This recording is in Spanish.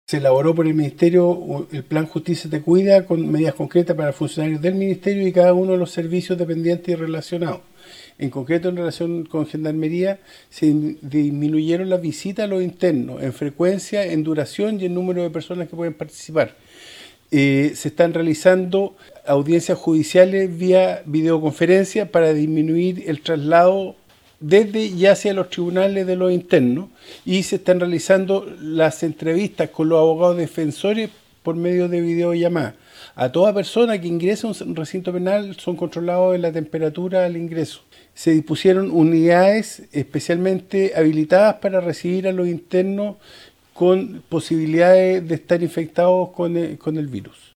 Se elaboró por el Ministerio el Plan Justicia Te Cuida con medidas concretas para funcionarios del Ministerio y cada uno de los servicios dependientes y relacionados. En concreto, en relación con Gendarmería, se disminuyeron las visitas a los internos en frecuencia, en duración y en número de personas que pueden participar. Se están realizando audiencias judiciales vía videoconferencia para disminuir el traslado desde y hacia los tribunales de los internos, y se están realizando las entrevistas con los abogados defensores por medio de videollamada. A toda persona que ingresa a un recinto penal son controlados en la temperatura al ingreso. Se dispusieron unidades especialmente habilitadas para recibir a los internos con posibilidades de estar infectados con el virus.